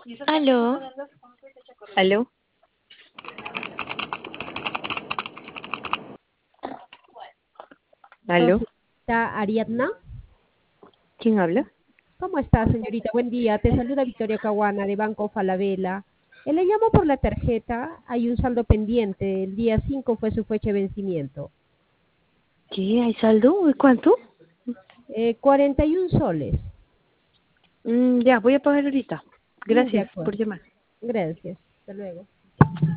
Aló, ¿Aló? Hola, ¿Aló? señorita Ariadna. ¿Quién habla? ¿Cómo está, señorita? Buen día. Te saluda Victoria Caguana de Banco Falabella. Le llamo por la tarjeta. Hay un saldo pendiente. El día 5 fue su fecha de vencimiento. ¿Qué? ¿Hay saldo? ¿Y cuánto? 41 soles. Ya, voy a pagar ahorita. De Gracias acuerdo. por llamar. Gracias. Hasta luego.